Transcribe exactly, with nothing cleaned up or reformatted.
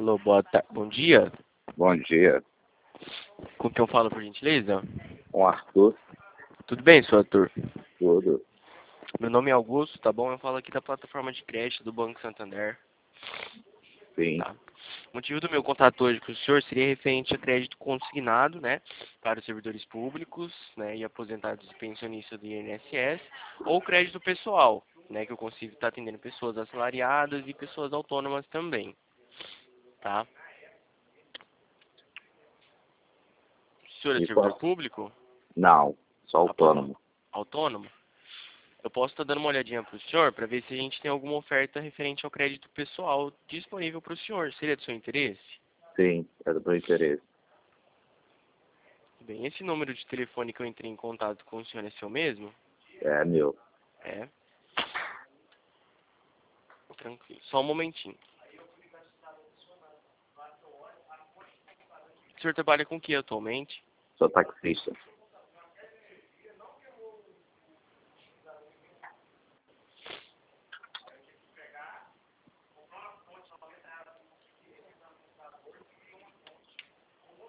Alô, boa tarde. Bom dia. Bom dia. Com quem eu falo, por gentileza? Com Arthur. Tudo bem, senhor Arthur? Tudo. Meu nome é Augusto, tá bom? Eu falo aqui da plataforma de crédito do Banco Santander. Sim. Tá. O motivo do meu contato hoje com o senhor seria referente a crédito consignado, né, para os servidores públicos, né, e aposentados e pensionistas do I N S S, ou crédito pessoal, né, que eu consigo estar atendendo pessoas assalariadas e pessoas autônomas também, tá? O senhor é E servidor qual? público? Não, sou Apo- autônomo. Autônomo? Eu posso estar dando uma olhadinha para o senhor para ver se a gente tem alguma oferta referente ao crédito pessoal disponível para o senhor. Seria do seu interesse? Sim, é do meu interesse. Bem, esse número de telefone que eu entrei em contato com o senhor é seu mesmo? É meu. É. Tranquilo. Só um momentinho. O senhor trabalha com o que atualmente? Sou taxista.